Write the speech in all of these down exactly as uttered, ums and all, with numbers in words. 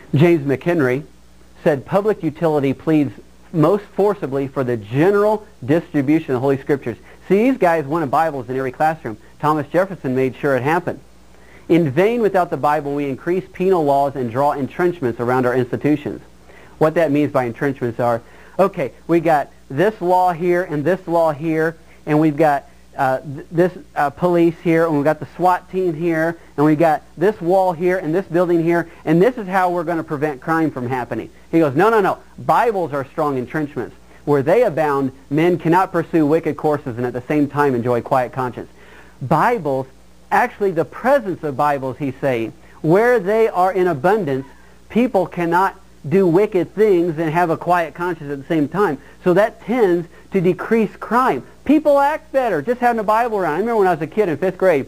James McHenry said public utility pleads most forcibly for the general distribution of the Holy Scriptures. See, these guys wanted Bibles in every classroom. Thomas Jefferson made sure it happened. In vain without the Bible, we increase penal laws and draw entrenchments around our institutions. What that means by entrenchments are, okay, we got this law here and this law here, and we've got uh, th this uh, police here, and we've got the SWAT team here, and we've got this wall here and this building here, and this is how we're going to prevent crime from happening. He goes, no, no, no. Bibles are strong entrenchments. Where they abound, men cannot pursue wicked courses and at the same time enjoy quiet conscience. Bibles, actually the presence of Bibles, he's saying, where they are in abundance, people cannot do wicked things and have a quiet conscience at the same time. So that tends to decrease crime. People act better just having a Bible around. I remember when I was a kid in fifth grade,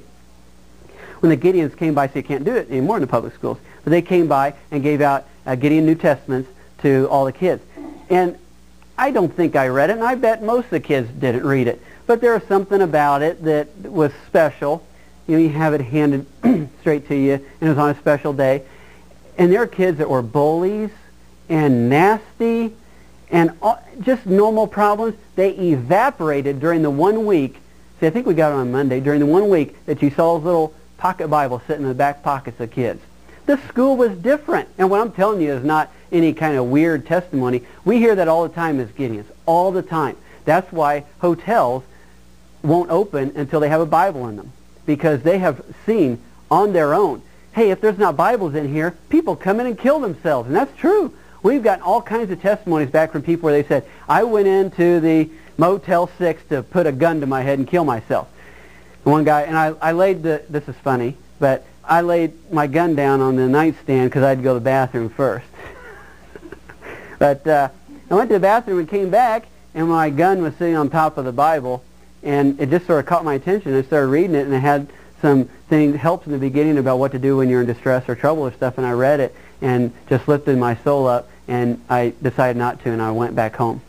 when the Gideons came by, so you can't do it anymore in the public schools, but they came by and gave out uh, Gideon New Testaments to all the kids. And I don't think I read it, and I bet most of the kids didn't read it. But there was something about it that was special. You know, you have it handed straight to you, and it was on a special day. And there are kids that were bullies and nasty and all, just normal problems. They evaporated during the one week. See, I think we got it on Monday. During the one week that you saw those little pocket Bibles sitting in the back pockets of kids. The school was different. And what I'm telling you is not any kind of weird testimony. We hear that all the time as Gideons, all the time. That's why hotels won't open until they have a Bible in them, because they have seen on their own, hey, if there's not Bibles in here, people come in and kill themselves. And that's true. We've gotten all kinds of testimonies back from people where they said, I went into the Motel six to put a gun to my head and kill myself. And one guy, and I, I laid the, this is funny, but I laid my gun down on the nightstand because I had to go to the bathroom first. But uh, I went to the bathroom and came back, and my gun was sitting on top of the Bible, and it just sort of caught my attention. I started reading it, and it had some things, helps in the beginning about what to do when you're in distress or trouble or stuff, and I read it and just lifted my soul up, and I decided not to, and I went back home.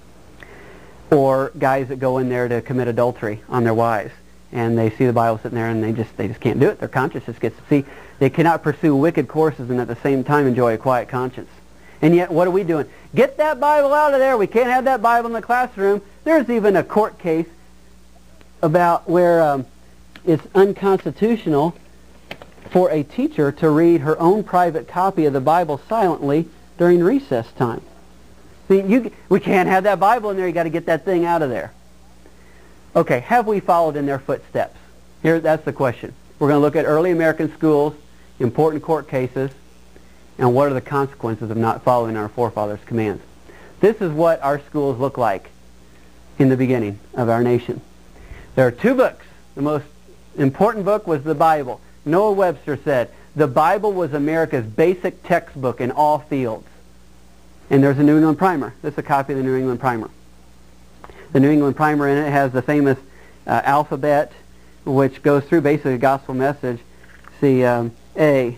Or guys that go in there to commit adultery on their wives, and they see the Bible sitting there, and they just they just can't do it. Their conscience just gets, see, they cannot pursue wicked courses and at the same time enjoy a quiet conscience. And yet, what are we doing? Get that Bible out of there. We can't have that Bible in the classroom. There's even a court case about where um, it's unconstitutional for a teacher to read her own private copy of the Bible silently during recess time. See, you, we can't have that Bible in there. You've got to get that thing out of there. Okay, have we followed in their footsteps? Here, that's the question. We're going to look at early American schools, important court cases, and what are the consequences of not following our forefathers' commands. This is what our schools look like in the beginning of our nation. There are two books. The most important book was the Bible. Noah Webster said, the Bible was America's basic textbook in all fields. And there's a New England Primer. This is a copy of the New England Primer. The New England Primer in it has the famous uh, alphabet, which goes through basically a gospel message. See, um, A,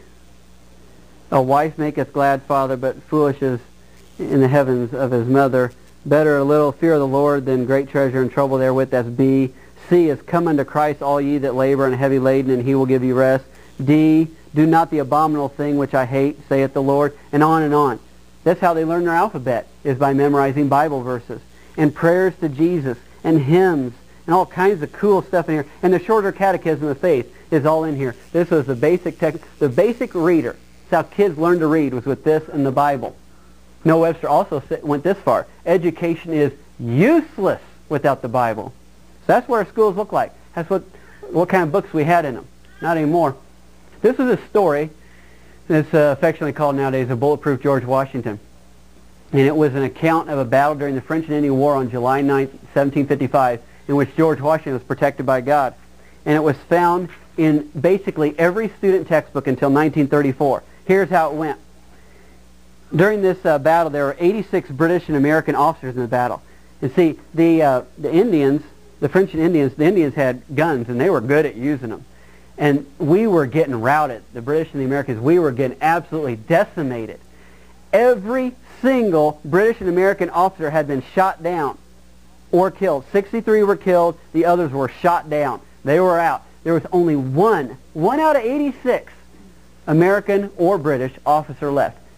a wife maketh glad father, but foolish is in the heavens of his mother. Better a little fear of the Lord than great treasure and trouble therewith. That's B. C is come unto Christ all ye that labor and are heavy laden, and he will give you rest. D, do not the abominable thing which I hate, saith the Lord, and on and on. That's how they learn their alphabet, is by memorizing Bible verses. And prayers to Jesus, and hymns, and all kinds of cool stuff in here. And the shorter catechism of faith is all in here. This was the basic text, the basic reader. That's how kids learned to read, was with this and the Bible. Noah Webster also went this far. Education is useless without the Bible. So that's what our schools look like. That's what, what kind of books we had in them. Not anymore. This is a story that's uh, affectionately called nowadays a Bulletproof George Washington. And it was an account of a battle during the French and Indian War on July ninth, seventeen fifty-five, in which George Washington was protected by God. And it was found in basically every student textbook until nineteen thirty-four. Here's how it went. During this uh, battle, there were eighty-six British and American officers in the battle. And see, the, uh, the Indians, the French and Indians, the Indians had guns, and they were good at using them. And we were getting routed, the British and the Americans, we were getting absolutely decimated. Every single British and American officer had been shot down or killed. sixty-three were killed, the others were shot down. They were out. There was only one, one out of eighty-six American or British officer left.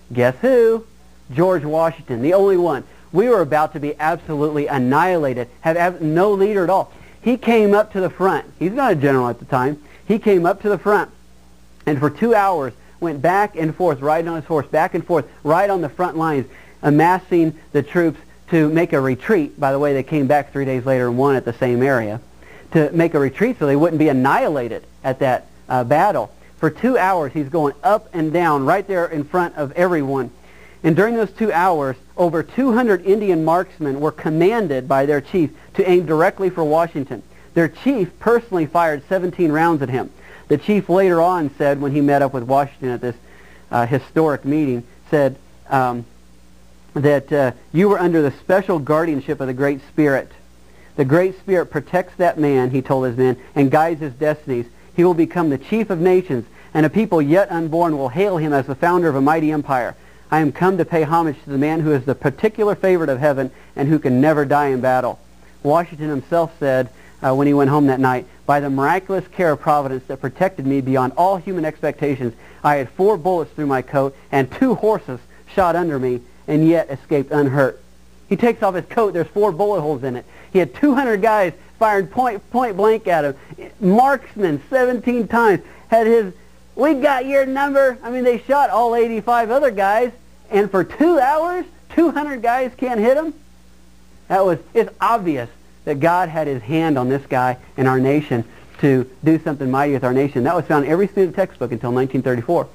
Guess who? George Washington, the only one. We were about to be absolutely annihilated, have ab- no leader at all. He came up to the front. He's not a general at the time. He came up to the front and for two hours went back and forth, riding on his horse, back and forth, right on the front lines, amassing the troops to make a retreat. By the way, they came back three days later and won at the same area, to make a retreat so they wouldn't be annihilated at that uh, battle. For two hours, he's going up and down right there in front of everyone. And during those two hours, over two hundred Indian marksmen were commanded by their chief to aim directly for Washington. Their chief personally fired seventeen rounds at him. The chief later on said, when he met up with Washington at this uh, historic meeting, said um, that uh, you were under the special guardianship of the Great Spirit. The Great Spirit protects that man, he told his men, and guides his destinies. He will become the chief of nations, and a people yet unborn will hail him as the founder of a mighty empire. I am come to pay homage to the man who is the particular favorite of heaven and who can never die in battle. Washington himself said uh, when he went home that night, by the miraculous care of Providence that protected me beyond all human expectations, I had four bullets through my coat and two horses shot under me and yet escaped unhurt. He takes off his coat, there's four bullet holes in it. He had two hundred guys firing point, point blank at him. Marksmen seventeen times. Had his, we got your number. I mean, they shot all eighty-five other guys, and for two hours, two hundred guys can't hit him? That was, it's obvious that God had his hand on this guy and our nation to do something mighty with our nation. That was found in every student textbook until nineteen thirty-four.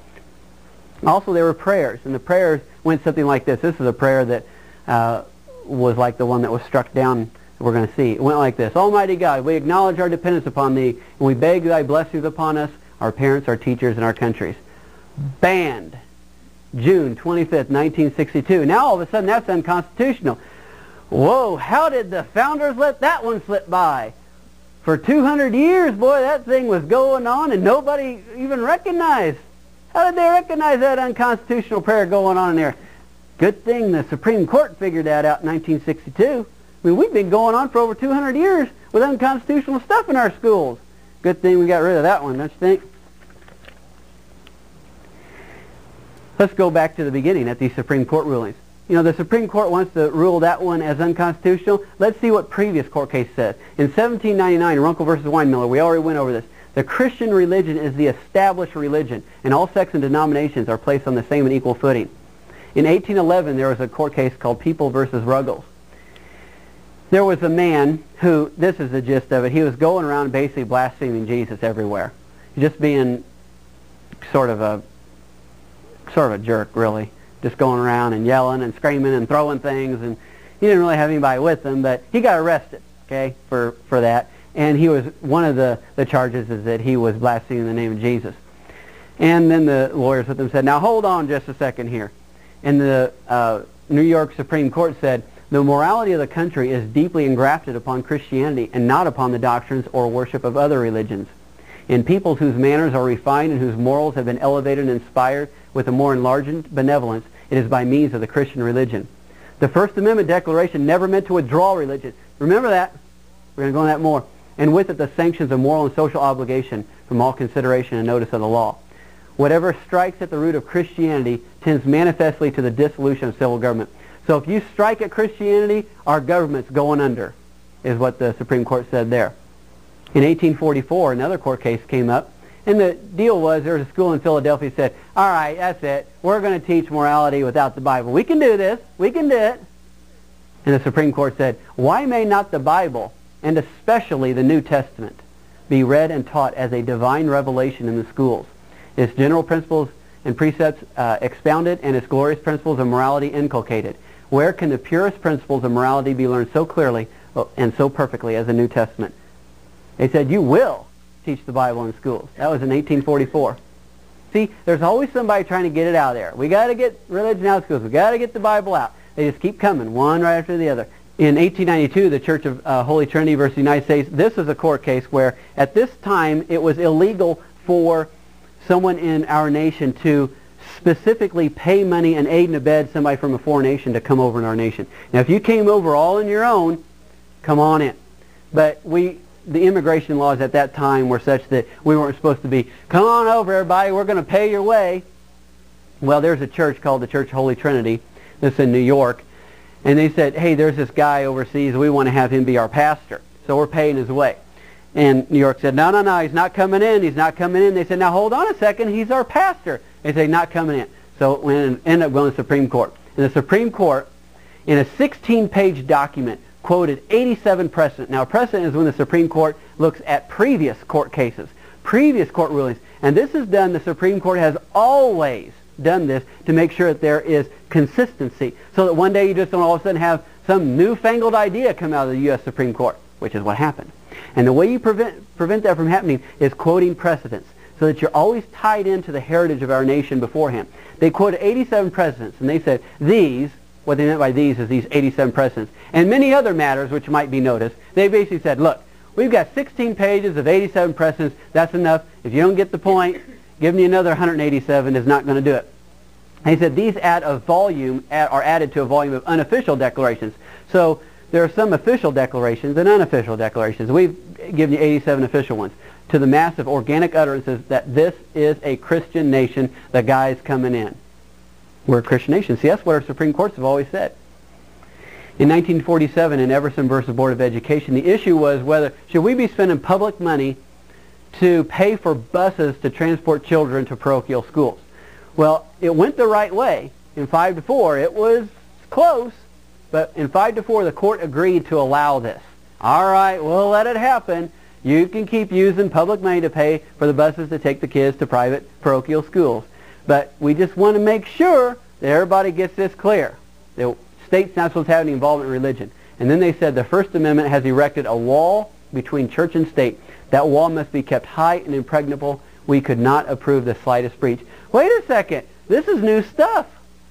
Also, there were prayers, and the prayers went something like this. This is a prayer that uh, was like the one that was struck down we're going to see. It went like this. Almighty God, we acknowledge our dependence upon Thee, and we beg Thy blessings upon us, our parents, our teachers, and our countries. Banned. June twenty-fifth, nineteen sixty-two. Now all of a sudden that's unconstitutional. Whoa, how did the founders let that one slip by? For two hundred years, boy, that thing was going on and nobody even recognized. How did they recognize that unconstitutional prayer going on in there? Good thing the Supreme Court figured that out in nineteen sixty-two. I mean, we've been going on for over two hundred years with unconstitutional stuff in our schools. Good thing we got rid of that one, don't you think? Let's go back to the beginning at these Supreme Court rulings. You know, the Supreme Court wants to rule that one as unconstitutional. Let's see what previous court case says. In seventeen ninety-nine, Runkle versus Weinmiller, we already went over this. The Christian religion is the established religion, and all sects and denominations are placed on the same and equal footing. In eighteen eleven, there was a court case called People versus Ruggles. There was a man who, this is the gist of it, he was going around basically blaspheming Jesus everywhere. Just being sort of a, sort of a jerk, really. Just going around and yelling and screaming and throwing things, and he didn't really have anybody with him, but he got arrested, okay, for, for that. And he was, one of the, the charges is that he was blaspheming the name of Jesus. And then the lawyers with him said, now hold on just a second here. And the uh, New York Supreme Court said, the morality of the country is deeply engrafted upon Christianity and not upon the doctrines or worship of other religions. In peoples whose manners are refined and whose morals have been elevated and inspired with a more enlarged benevolence, it is by means of the Christian religion. The First Amendment Declaration never meant to withdraw religion. Remember that. We're going to go into that more. And with it the sanctions of moral and social obligation from all consideration and notice of the law. Whatever strikes at the root of Christianity tends manifestly to the dissolution of civil government. So if you strike at Christianity, our government's going under, is what the Supreme Court said there. In eighteen forty-four, another court case came up, and the deal was there was a school in Philadelphia that said, all right, that's it. We're going to teach morality without the Bible. We can do this. We can do it. And the Supreme Court said, why may not the Bible, and especially the New Testament, be read and taught as a divine revelation in the schools? Its general principles and precepts uh, expounded, and its glorious principles of morality inculcated. Where can the purest principles of morality be learned so clearly and so perfectly as the New Testament? They said, you will teach the Bible in schools. That was in eighteen forty-four. See, there's always somebody trying to get it out there. We got to get religion out of schools. We got to get the Bible out. They just keep coming, one right after the other. In eighteen ninety-two, the Church of uh, Holy Trinity versus the United States, this is a court case where at this time it was illegal for someone in our nation to specifically pay money and aid and abet somebody from a foreign nation to come over in our nation. Now, if you came over all on your own, come on in. But we, the immigration laws at that time were such that we weren't supposed to be, come on over, everybody, we're going to pay your way. Well, there's a church called the Church of Holy Trinity that's in New York, and they said, hey, there's this guy overseas, we want to have him be our pastor, so we're paying his way. And New York said, no, no, no, he's not coming in, he's not coming in. They said, now hold on a second, he's our pastor. They said, not coming in. So it went and ended up going to the Supreme Court. And the Supreme Court, in a sixteen-page document, quoted eighty-seven precedent. Now, a precedent is when the Supreme Court looks at previous court cases, previous court rulings. And this is done, the Supreme Court has always done this to make sure that there is consistency, so that one day you just don't all of a sudden have some newfangled idea come out of the U S Supreme Court, which is what happened. And the way you prevent, prevent that from happening is quoting precedents, so that you're always tied into the heritage of our nation beforehand. They quoted eighty-seven precedents, and they said these, what they meant by these is these eighty-seven precedents, and many other matters which might be noticed. They basically said, look, we've got sixteen pages of eighty-seven precedents, that's enough. If you don't get the point, give me another one hundred eighty-seven, is not going to do it. And he said these add a volume, add, are added to a volume of unofficial declarations. So there are some official declarations and unofficial declarations. We've given you eighty-seven official ones to the massive organic utterances that this is a Christian nation, the guy's coming in. We're a Christian nation. See, that's what our Supreme Courts have always said. In nineteen forty-seven, in Everson versus Board of Education, the issue was whether should we be spending public money to pay for buses to transport children to parochial schools. Well, it went the right way. In five to four, it was close, but in five to four, the court agreed to allow this. All right, we'll let it happen. You can keep using public money to pay for the buses to take the kids to private parochial schools. But we just want to make sure that everybody gets this clear. The state's not supposed to have any involvement in religion. And then they said the First Amendment has erected a wall between church and state. That wall must be kept high and impregnable. We could not approve the slightest breach. Wait a second. This is new stuff.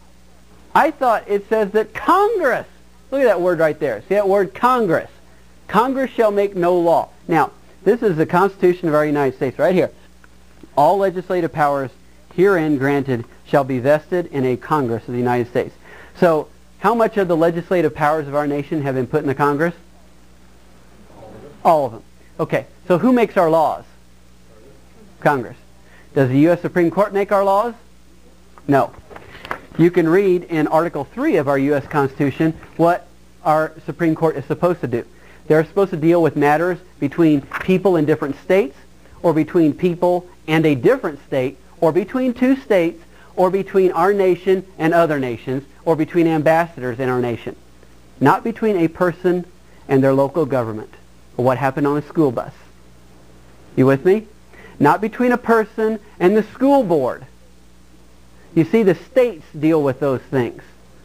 I thought it says that Congress, look at that word right there. See that word, Congress. Congress shall make no law. Now, this is the Constitution of our United States right here. All legislative powers herein granted shall be vested in a Congress of the United States. So, how much of the legislative powers of our nation have been put in the Congress? All of them. All of them. Okay, so who makes our laws? Congress. Does the U S Supreme Court make our laws? No. You can read in Article three of our U S Constitution what our Supreme Court is supposed to do. They're supposed to deal with matters between people in different states, or between people and a different state, or between two states, or between our nation and other nations, or between ambassadors in our nation. Not between a person and their local government, or what happened on a school bus. You with me? Not between a person and the school board. You see, the states deal with those things.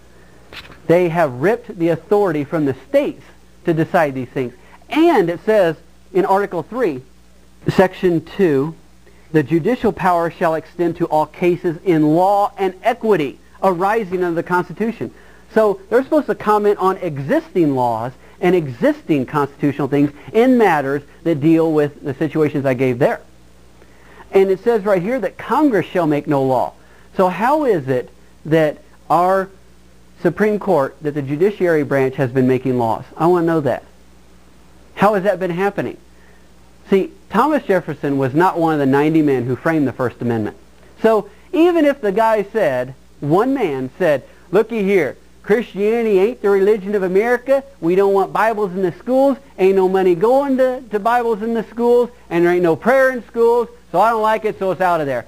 They have ripped the authority from the states to decide these things. And it says in Article three, Section two, the judicial power shall extend to all cases in law and equity arising under the Constitution. So they're supposed to comment on existing laws and existing constitutional things in matters that deal with the situations I gave there. And it says right here that Congress shall make no law. So how is it that our Supreme Court, that the judiciary branch has been making laws? I want to know that. How has that been happening? See, Thomas Jefferson was not one of the ninety men who framed the First Amendment. So even if the guy said, one man said, looky here, Christianity ain't the religion of America, we don't want Bibles in the schools, ain't no money going to, to Bibles in the schools, and there ain't no prayer in schools, so I don't like it, so it's out of there.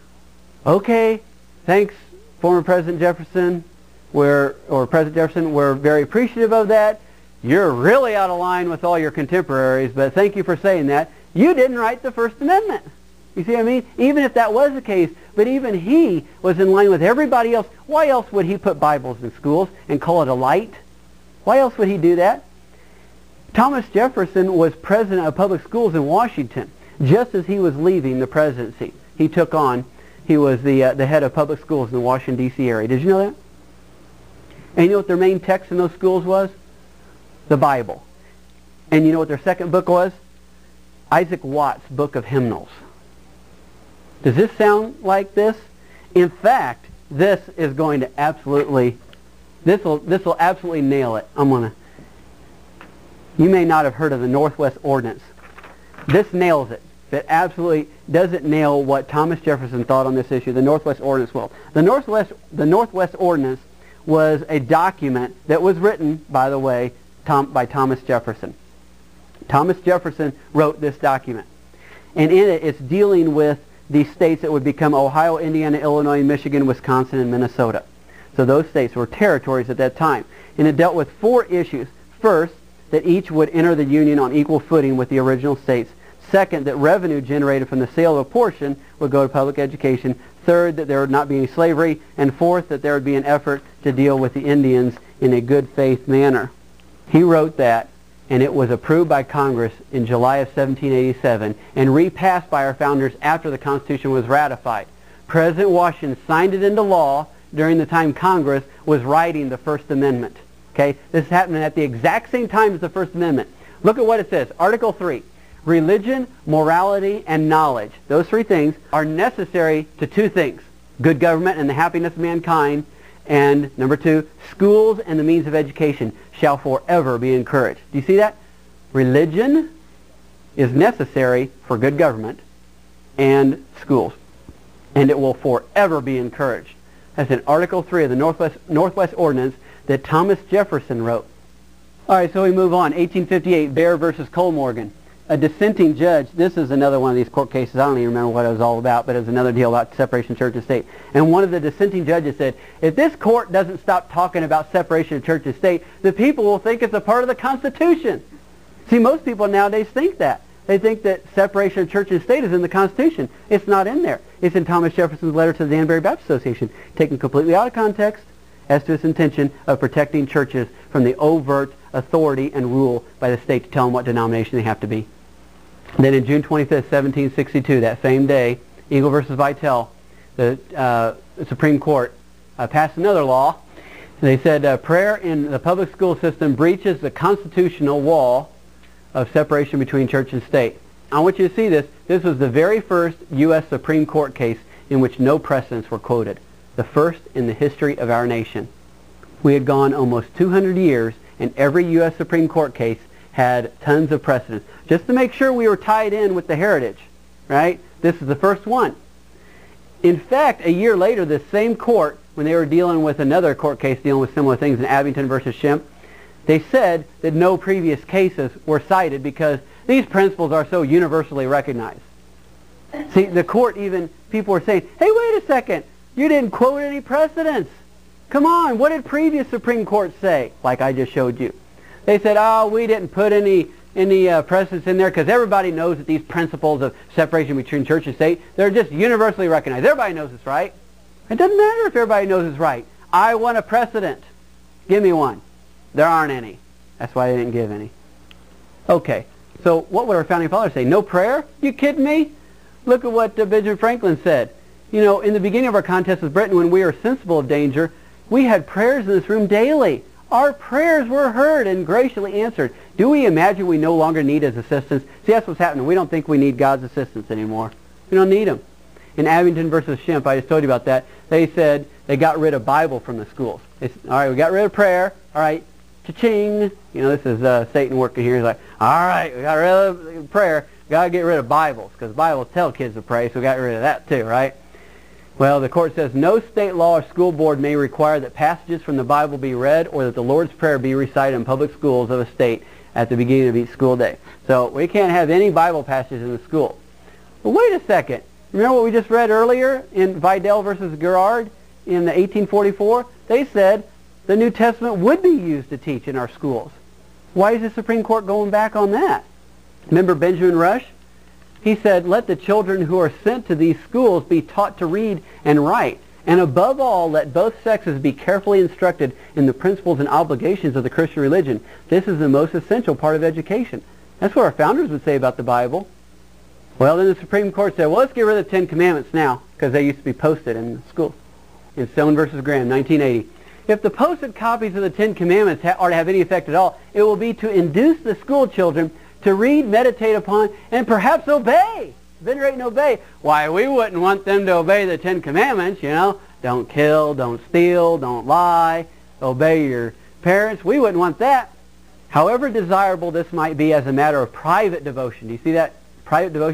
Okay, thanks, former President Jefferson, we're, or President Jefferson, we're very appreciative of that. You're really out of line with all your contemporaries, but thank you for saying that. You didn't write the First Amendment. You see what I mean? Even if that was the case, but even he was in line with everybody else. Why else would he put Bibles in schools and call it a light? Why else would he do that? Thomas Jefferson was president of public schools in Washington. Just as he was leaving the presidency, he took on, he was the, uh, the head of public schools in the Washington, D C area. Did you know that? And you know what their main text in those schools was? The Bible. And you know what their second book was? Isaac Watts' Book of Hymnals. Does this sound like this? In fact, this is going to absolutely, this will this will absolutely nail it. I'm gonna. You may not have heard of the Northwest Ordinance. This nails it. that absolutely doesn't nail what Thomas Jefferson thought on this issue, the Northwest Ordinance will. The Northwest, the Northwest Ordinance was a document that was written, by the way, Tom, by Thomas Jefferson. Thomas Jefferson wrote this document. And in it, it's dealing with the states that would become Ohio, Indiana, Illinois, Michigan, Wisconsin, and Minnesota. So those states were territories at that time. And it dealt with four issues. First, that each would enter the Union on equal footing with the original states. Second, that revenue generated from the sale of a portion would go to public education. Third, that there would not be any slavery. And fourth, that there would be an effort to deal with the Indians in a good faith manner. He wrote that, and it was approved by Congress in July of seventeen eighty-seven and repassed by our founders after the Constitution was ratified. President Washington signed it into law during the time Congress was writing the First Amendment. Okay, this is happening at the exact same time as the First Amendment. Look at what it says. Article three. Religion, morality, and knowledge. Those three things are necessary to two things. Good government and the happiness of mankind. And number two, schools and the means of education shall forever be encouraged. Do you see that? Religion is necessary for good government and schools. And it will forever be encouraged. That's in Article three of the Northwest, Northwest Ordinance that Thomas Jefferson wrote. All right, so we move on. eighteen fifty-eight, Bear versus Colmorgan. A dissenting judge, this is another one of these court cases, I don't even remember what it was all about, but it was another deal about separation of church and state. And one of the dissenting judges said, if this court doesn't stop talking about separation of church and state, the people will think it's a part of the Constitution. See, most people nowadays think that. They think that separation of church and state is in the Constitution. It's not in there. It's in Thomas Jefferson's letter to the Danbury Baptist Association, taken completely out of context as to its intention of protecting churches from the overt authority and rule by the state to tell them what denomination they have to be. Then in June twenty-fifth, seventeen sixty-two, that same day, Eagle versus Vitale, the uh, Supreme Court uh, passed another law. They said uh, prayer in the public school system breaches the constitutional wall of separation between church and state. I want you to see this. This was the very first U S Supreme Court case in which no precedents were quoted. The first in the history of our nation. We had gone almost two hundred years, and every U S Supreme Court case had tons of precedents. Just to make sure we were tied in with the heritage, right? This is the first one. In fact, a year later, this same court, when they were dealing with another court case dealing with similar things in Abington versus Shemp, they said that no previous cases were cited because these principles are so universally recognized. See, the court even, people were saying, hey, wait a second, you didn't quote any precedents. Come on, what did previous Supreme Court say? Like I just showed you. They said, oh, we didn't put any any uh, precedents in there because everybody knows that these principles of separation between church and state, they're just universally recognized. Everybody knows it's right. It doesn't matter if everybody knows it's right. I want a precedent. Give me one. There aren't any. That's why they didn't give any. Okay, so what would our founding fathers say? No prayer? You kidding me? Look at what uh, Benjamin Franklin said. You know, in the beginning of our contest with Britain, when we were sensible of danger, we had prayers in this room daily. Our prayers were heard and graciously answered. Do we imagine we no longer need His assistance? See, that's what's happening. We don't think we need God's assistance anymore. We don't need Him. In Abington versus Shemp, I just told you about that, they said they got rid of Bible from the schools. It's, all right, we got rid of prayer. All right, cha-ching. You know, this is uh, Satan working here. He's like, all right, we got rid of prayer. Got to get rid of Bibles because Bibles tell kids to pray, so we got rid of that too, right? Well, the court says no state law or school board may require that passages from the Bible be read or that the Lord's Prayer be recited in public schools of a state at the beginning of each school day. So we can't have any Bible passages in the school. But wait a second. Remember what we just read earlier in Vidal versus Gerard in eighteen forty-four? They said the New Testament would be used to teach in our schools. Why is the Supreme Court going back on that? Remember Benjamin Rush? He said, let the children who are sent to these schools be taught to read and write. And above all, let both sexes be carefully instructed in the principles and obligations of the Christian religion. This is the most essential part of education. That's what our founders would say about the Bible. Well, then the Supreme Court said, well, let's get rid of the Ten Commandments now, because they used to be posted in the school. In Stone versus Graham, nineteen eighty. If the posted copies of the Ten Commandments ha- are to have any effect at all, it will be to induce the school children to read, meditate upon, and perhaps obey. Venerate and obey. Why, we wouldn't want them to obey the Ten Commandments, you know. Don't kill, don't steal, don't lie, obey your parents. We wouldn't want that. However desirable this might be as a matter of private devotion. Do you see that? Private devotion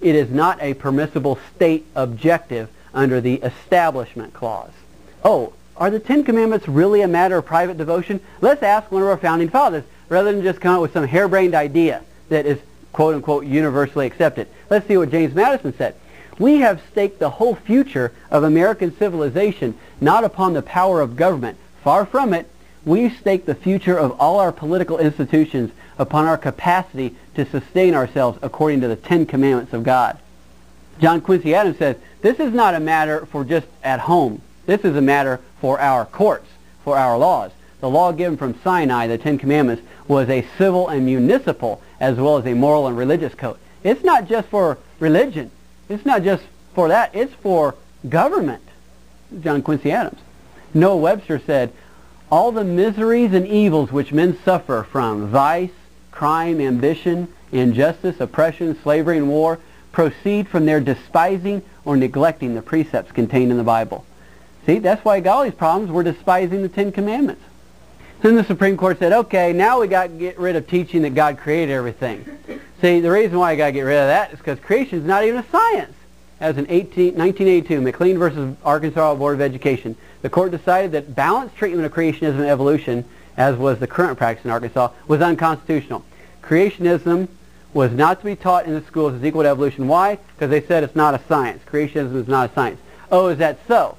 it is not a permissible state objective under the Establishment Clause. Oh, are the Ten Commandments really a matter of private devotion? Let's ask one of our founding fathers, rather than just come up with some harebrained idea that is quote-unquote universally accepted. Let's see what James Madison said. We have staked the whole future of American civilization not upon the power of government. Far from it. We stake the future of all our political institutions upon our capacity to sustain ourselves according to the Ten Commandments of God. John Quincy Adams says, this is not a matter for just at home. This is a matter for our courts, for our laws. The law given from Sinai, the Ten Commandments, was a civil and municipal as well as a moral and religious code. It's not just for religion. It's not just for that. It's for government. John Quincy Adams. Noah Webster said, all the miseries and evils which men suffer from vice, crime, ambition, injustice, oppression, slavery, and war proceed from their despising or neglecting the precepts contained in the Bible. See, that's why got all these problems. We're despising the Ten Commandments. Then the Supreme Court said, okay, now we got to get rid of teaching that God created everything. See, the reason why I got to get rid of that is because creation is not even a science. As in nineteen eighty-two, McLean versus Arkansas Board of Education, the court decided that balanced treatment of creationism and evolution, as was the current practice in Arkansas, was unconstitutional. Creationism was not to be taught in the schools as equal to evolution. Why? Because they said it's not a science. Creationism is not a science. Oh, is that so?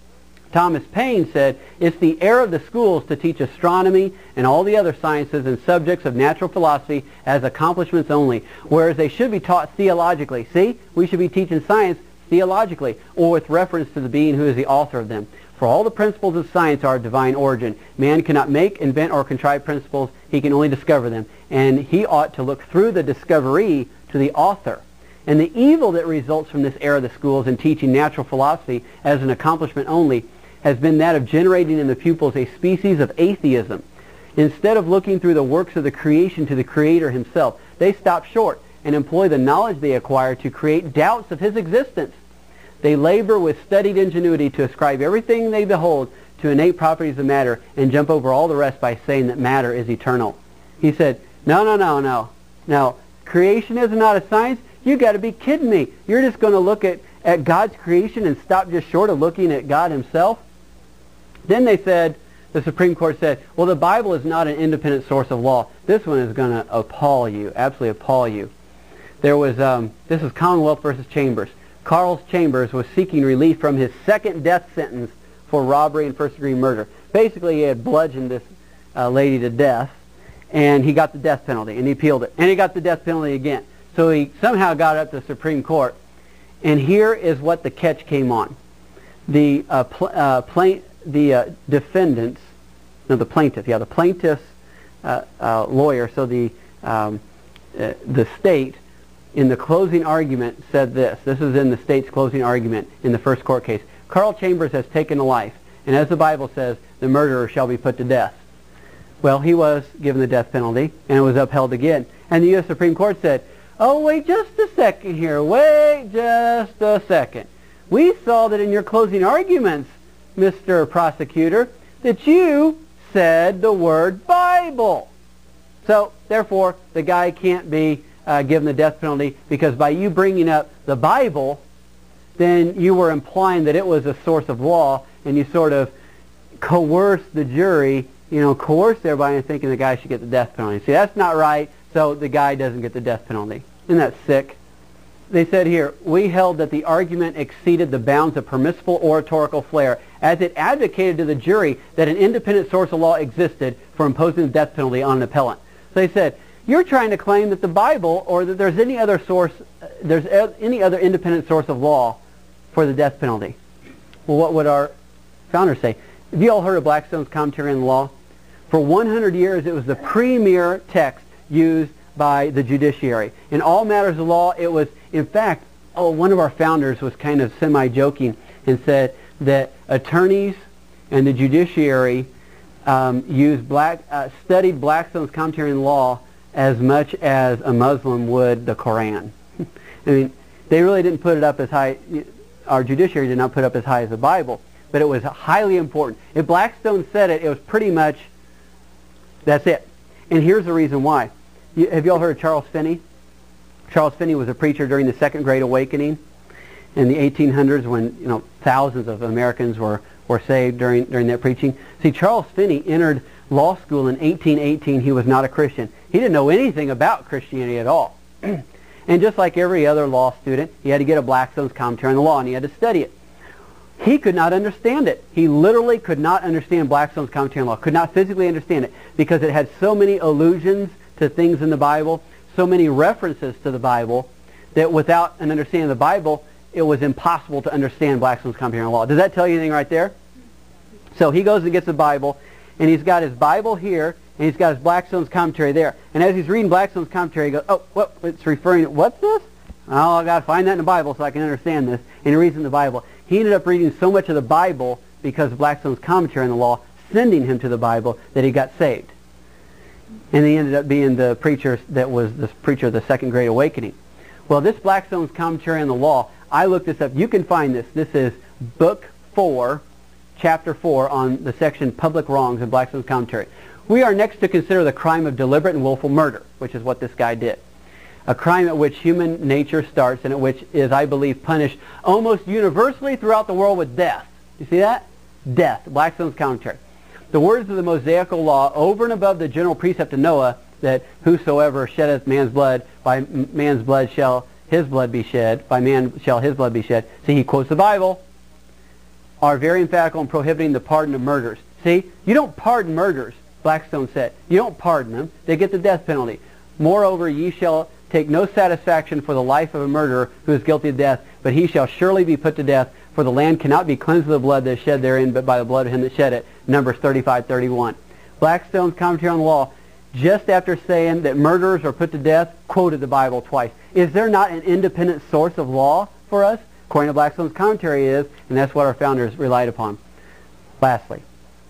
Thomas Paine said, it's the error of the schools to teach astronomy and all the other sciences and subjects of natural philosophy as accomplishments only, whereas they should be taught theologically. See, we should be teaching science theologically, or with reference to the being who is the author of them. For all the principles of science are of divine origin. Man cannot make, invent, or contrive principles. He can only discover them. And he ought to look through the discovery to the author. And the evil that results from this error of the schools in teaching natural philosophy as an accomplishment only has been that of generating in the pupils a species of atheism. Instead of looking through the works of the creation to the Creator himself, they stop short and employ the knowledge they acquire to create doubts of his existence. They labor with studied ingenuity to ascribe everything they behold to innate properties of matter and jump over all the rest by saying that matter is eternal. He said, no, no, no, no. Now, creation is not a science. You got to be kidding me. You're just going to look at, at God's creation and stop just short of looking at God himself? Then they said, the Supreme Court said, well, the Bible is not an independent source of law. This one is going to appall you, absolutely appall you. There was, um, this is Commonwealth versus Chambers. Carl Chambers was seeking relief from his second death sentence for robbery and first-degree murder. Basically, he had bludgeoned this uh, lady to death, and he got the death penalty, and he appealed it. And he got the death penalty again. So he somehow got up to the Supreme Court. And here is what the catch came on. The uh, pl uh, plaintiff, the uh, defendants, no, the plaintiff, yeah, the plaintiff's uh, uh, lawyer, so the, um, uh, the state, in the closing argument said this. This is in the state's closing argument in the first court case. Carl Chambers has taken a life, and as the Bible says, the murderer shall be put to death. Well, he was given the death penalty, and it was upheld again. And the U S Supreme Court said, oh, wait just a second here. Wait just a second. We saw that in your closing arguments, Mister Prosecutor, that you said the word Bible. So, therefore, the guy can't be uh, given the death penalty because by you bringing up the Bible, then you were implying that it was a source of law, and you sort of coerced the jury, you know, coerced everybody into thinking the guy should get the death penalty. See, that's not right, so the guy doesn't get the death penalty. Isn't that sick? They said here, we held that the argument exceeded the bounds of permissible oratorical flair as it advocated to the jury that an independent source of law existed for imposing the death penalty on an appellant. So they said, you're trying to claim that the Bible or that there's any other source, uh, there's uh, any other independent source of law for the death penalty. Well, what would our founders say? Have you all heard of Blackstone's Commentary on the Law? For one hundred years, it was the premier text used by the judiciary. In all matters of law, it was, in fact, oh, one of our founders was kind of semi-joking and said that attorneys and the judiciary um, used black, uh, studied Blackstone's Commentary on the Law as much as a Muslim would the Koran. I mean, they really didn't put it up as high, our judiciary did not put it up as high as the Bible, but it was highly important. If Blackstone said it, it was pretty much, that's it. And here's the reason why. You, have you all heard of Charles Finney? Charles Finney was a preacher during the Second Great Awakening in the eighteen hundreds when, you know, thousands of Americans were, were saved during, during that preaching. See, Charles Finney entered law school in eighteen eighteen. He was not a Christian. He didn't know anything about Christianity at all. And just like every other law student, he had to get a Blackstone's Commentary on the Law, and he had to study it. He could not understand it. He literally could not understand Blackstone's Commentary on the Law, could not physically understand it, because it had so many allusions to things in the Bible, so many references to the Bible, that without an understanding of the Bible, it was impossible to understand Blackstone's Commentary on the Law. Does that tell you anything right there? So he goes and gets the Bible, and he's got his Bible here, and he's got his Blackstone's Commentary there. And as he's reading Blackstone's Commentary, he goes, oh, what? It's referring to, what's this? Oh, I've got to find that in the Bible so I can understand this. And he reads in the Bible. He ended up reading so much of the Bible because of Blackstone's Commentary on the Law, sending him to the Bible, that he got saved. And he ended up being the preacher that was the preacher of the Second Great Awakening. Well, this Blackstone's Commentary on the Law, I looked this up. You can find this. This is Book four, Chapter four, on the section Public Wrongs in Blackstone's Commentary. We are next to consider the crime of deliberate and willful murder, which is what this guy did. A crime at which human nature starts and at which is, I believe, punished almost universally throughout the world with death. You see that? Death. Blackstone's Commentary. The words of the Mosaical Law, over and above the general precept of Noah, that whosoever sheddeth man's blood, by man's blood shall his blood be shed, by man shall his blood be shed. See, he quotes the Bible, are very emphatical in prohibiting the pardon of murders. See, you don't pardon murders, Blackstone said. You don't pardon them. They get the death penalty. Moreover, ye shall take no satisfaction for the life of a murderer who is guilty of death, but he shall surely be put to death, for the land cannot be cleansed of the blood that is shed therein, but by the blood of him that shed it. Numbers thirty-five thirty-one. Blackstone's Commentary on the Law, just after saying that murderers are put to death, quoted the Bible twice. Is there not an independent source of law for us? According to Blackstone's Commentary is, and that's what our founders relied upon. Lastly,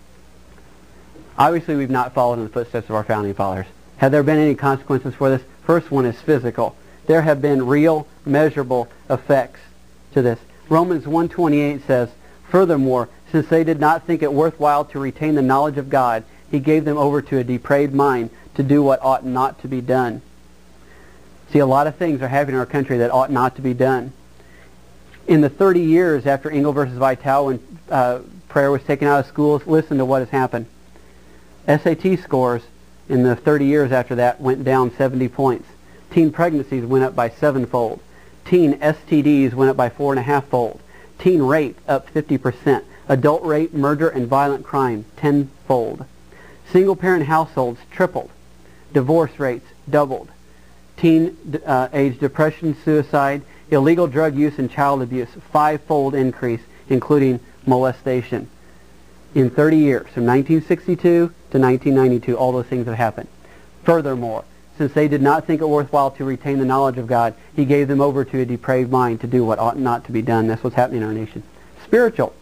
obviously we've not followed in the footsteps of our founding fathers. Have there been any consequences for this? First one is physical. There have been real, measurable effects to this. Romans one twenty-eight says, furthermore, since they did not think it worthwhile to retain the knowledge of God, he gave them over to a depraved mind to do what ought not to be done. See, a lot of things are happening in our country that ought not to be done. In the thirty years after Engel versus Vitale, when uh, prayer was taken out of schools, listen to what has happened. S A T scores in the thirty years after that went down seventy points. Teen pregnancies went up by sevenfold. Teen S T Ds went up by four and a half fold. Teen rape up fifty percent. Adult rape, murder, and violent crime tenfold. Single-parent households tripled. Divorce rates doubled. Teen uh, age depression, suicide, illegal drug use, and child abuse, five-fold increase, including molestation. In thirty years, from nineteen sixty-two to nineteen ninety-two, all those things have happened. Furthermore, since they did not think it worthwhile to retain the knowledge of God, he gave them over to a depraved mind to do what ought not to be done. That's what's happening in our nation. Spiritual.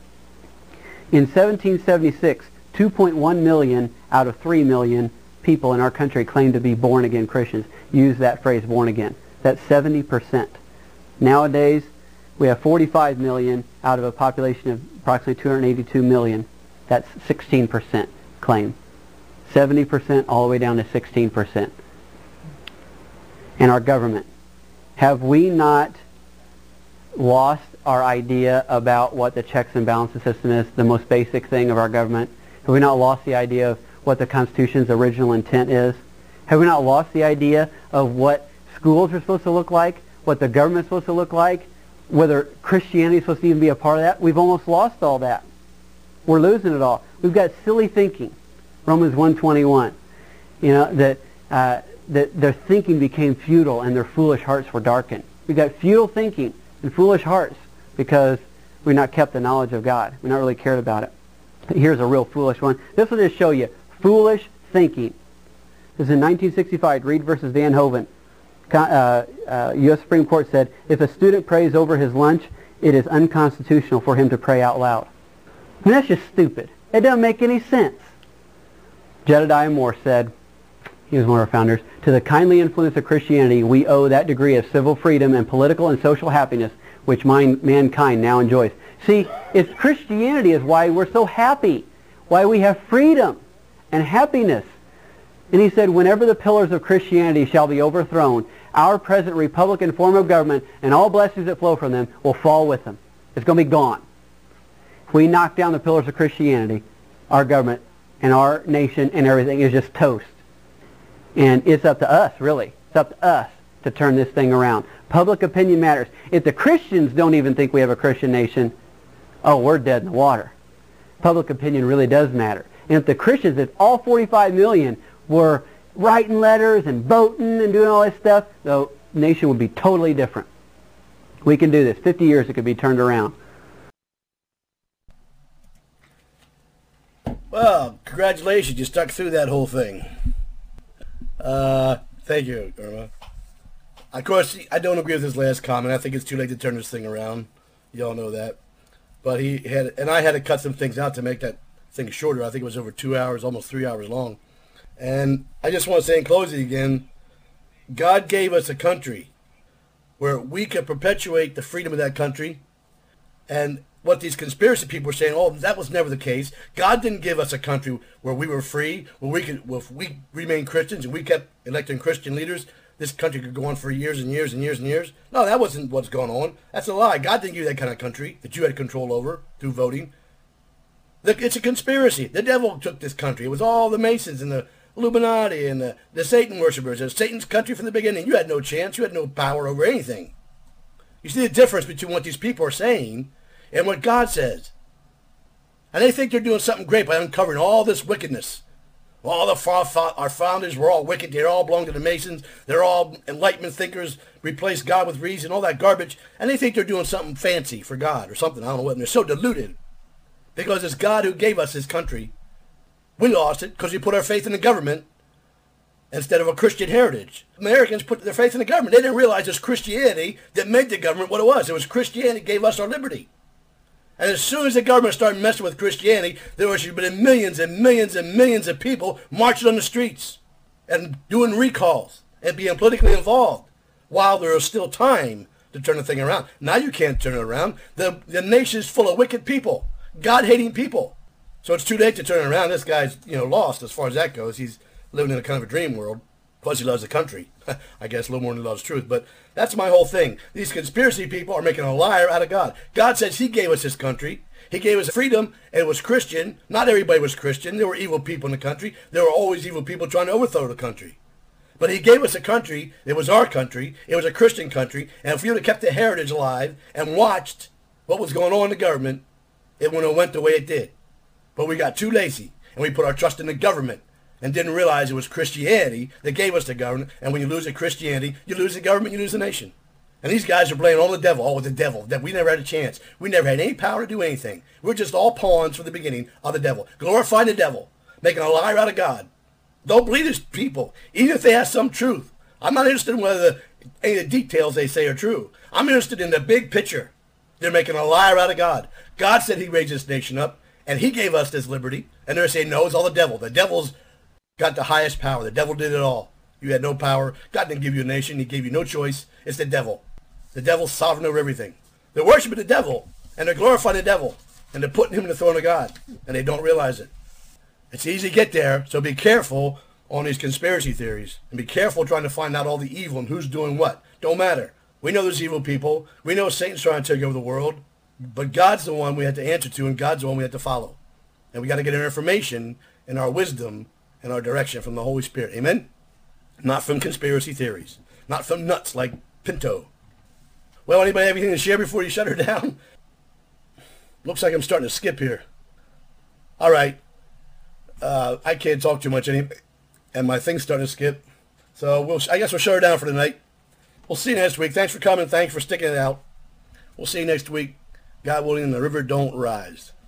In seventeen seventy-six, two point one million out of three million people in our country claimed to be born-again Christians. Use that phrase, born again. That's seventy percent. Nowadays, we have forty-five million out of a population of approximately two hundred eighty-two million. That's sixteen percent claim. seventy percent all the way down to sixteen percent. And our government. Have we not lost our idea about what the checks and balances system is, the most basic thing of our government? Have we not lost the idea of what the Constitution's original intent is? Have we not lost the idea of what schools are supposed to look like, what the government's supposed to look like, whether Christianity is supposed to even be a part of that? We've almost lost all that. We're losing it all. We've got silly thinking. Romans one twenty-one. You know, that, uh, that their thinking became futile and their foolish hearts were darkened. We've got futile thinking and foolish hearts because we've not kept the knowledge of God. We've not really cared about it. Here's a real foolish one. This will just show you foolish thinking. This is in nineteen sixty-five, Reed versus Van Hoven. Uh, uh, U S Supreme Court said, if a student prays over his lunch, it is unconstitutional for him to pray out loud. I mean, that's just stupid. It doesn't make any sense. Jedediah Moore said, he was one of our founders, to the kindly influence of Christianity, we owe that degree of civil freedom and political and social happiness which mind, mankind now enjoys. See, it's Christianity is why we're so happy, why we have freedom and happiness. And he said, whenever the pillars of Christianity shall be overthrown, our present Republican form of government and all blessings that flow from them will fall with them. It's going to be gone. If we knock down the pillars of Christianity, our government and our nation and everything is just toast. And it's up to us, really. It's up to us to turn this thing around. Public opinion matters. If the Christians don't even think we have a Christian nation, oh, we're dead in the water. Public opinion really does matter. And if the Christians, if all forty-five million were writing letters and voting and doing all this stuff, the nation would be totally different. We can do this. fifty years it could be turned around. Well, congratulations. You stuck through that whole thing. Uh, thank you, Irma. Of course, I don't agree with his last comment. I think it's too late to turn this thing around. You all know that. But he had, and I had to cut some things out to make that thing shorter. I think it was over two hours, almost three hours long. And I just want to say in closing again, God gave us a country where we could perpetuate the freedom of that country. And what these conspiracy people are saying, oh, that was never the case. God didn't give us a country where we were free, where we could, where if we remained Christians and we kept electing Christian leaders, this country could go on for years and years and years and years. No, that wasn't what's going on. That's a lie. God didn't give you that kind of country that you had control over through voting. It's a conspiracy. The devil took this country. It was all the Masons and the Illuminati and the, the Satan worshippers. It was Satan's country from the beginning. You had no chance. You had no power over anything. You see the difference between what these people are saying and what God says. And they think they're doing something great by uncovering all this wickedness. All the fa- fa- our founders were all wicked. They all belong to the Masons. They're all Enlightenment thinkers, replace God with reason, all that garbage. And they think they're doing something fancy for God or something. I don't know what. And they're so deluded. Because it's God who gave us this country. We lost it because we put our faith in the government instead of a Christian heritage. Americans put their faith in the government. They didn't realize it was Christianity that made the government what it was. It was Christianity that gave us our liberty. And as soon as the government started messing with Christianity, there should have been millions and millions and millions of people marching on the streets and doing recalls and being politically involved while there was still time to turn the thing around. Now you can't turn it around. The, the nation is full of wicked people, God-hating people. So it's too late to turn it around. This guy's, you know, lost as far as that goes. He's living in a kind of a dream world. Plus he loves the country. I guess a little more than he loves truth. But that's my whole thing. These conspiracy people are making a liar out of God. God says he gave us this country. He gave us freedom, and it was Christian. Not everybody was Christian. There were evil people in the country. There were always evil people trying to overthrow the country. But he gave us a country. It was our country. It was a Christian country. And if we would have kept the heritage alive and watched what was going on in the government, it wouldn't have went the way it did. But we got too lazy, and we put our trust in the government and didn't realize it was Christianity that gave us the government. And when you lose the Christianity, you lose the government, you lose the nation. And these guys are blaming all the devil, all with the devil, that we never had a chance. We never had any power to do anything. We're just all pawns from the beginning of the devil. Glorifying the devil, making a liar out of God. Don't believe these people, even if they have some truth. I'm not interested in whether the, any of the details they say are true. I'm interested in the big picture. They're making a liar out of God. God said he raised this nation up, and he gave us this liberty. And they're saying, no, it's all the devil. The devil's got the highest power. The devil did it all. You had no power. God didn't give you a nation. He gave you no choice. It's the devil. The devil's sovereign over everything. They're worshiping the devil, and they're glorifying the devil, and they're putting him in the throne of God, and they don't realize it. It's easy to get there, so be careful on these conspiracy theories, and be careful trying to find out all the evil and who's doing what. Don't matter. We know there's evil people. We know Satan's trying to take over the world, but God's the one we have to answer to, and God's the one we have to follow. And we got to get our information and our wisdom and our direction from the Holy Spirit. Amen? Not from conspiracy theories. Not from nuts like Pinto. Well, anybody have anything to share before you shut her down? Looks like I'm starting to skip here. All right. Uh, I can't talk too much anymore, and my thing's starting to skip. So we'll, I guess we'll shut her down for tonight. We'll see you next week. Thanks for coming. Thanks for sticking it out. We'll see you next week. God willing, the river don't rise.